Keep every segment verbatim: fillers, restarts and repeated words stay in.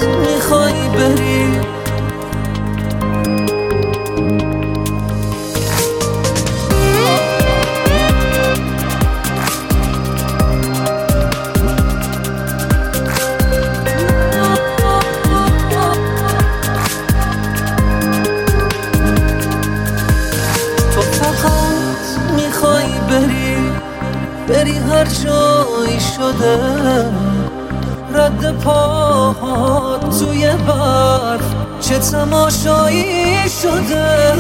میخوای بری. تو فقط میخوای بری، بری هر جایی شده رد پاهات توی برف چه تماشایی شده.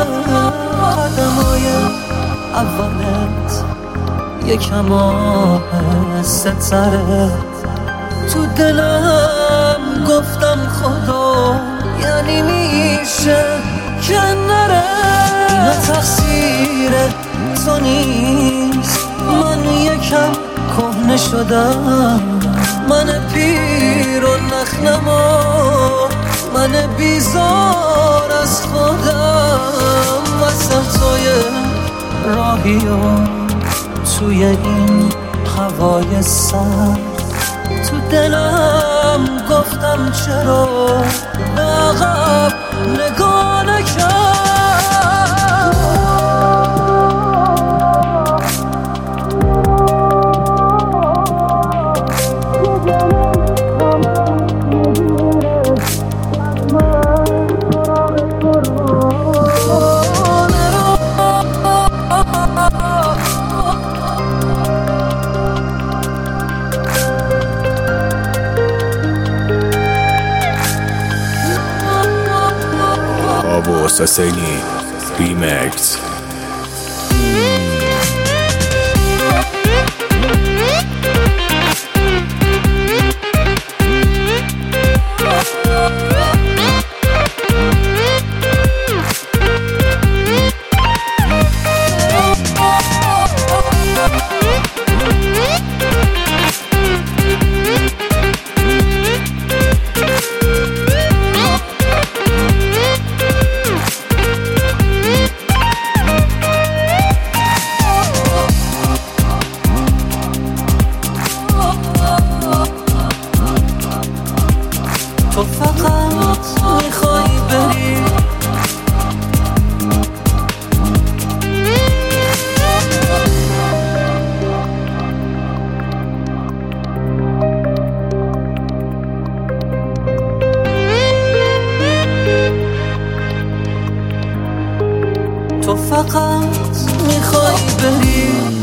قدمای اولت یکم آهسته تره، تو دلم گفتم خدا یعنی میشه که نره. اینا تقصیر تو نیست، من یکم کهنه شدم، من پیر و نخنما، من بیزار از خودم. واسه توی راهی و توی این هوای سرد تو دلم گفتم چرا به عقب نگاه نکرد. Abu Saseni Remix. تو فقط میخوای بری، تو فقط میخوای بری.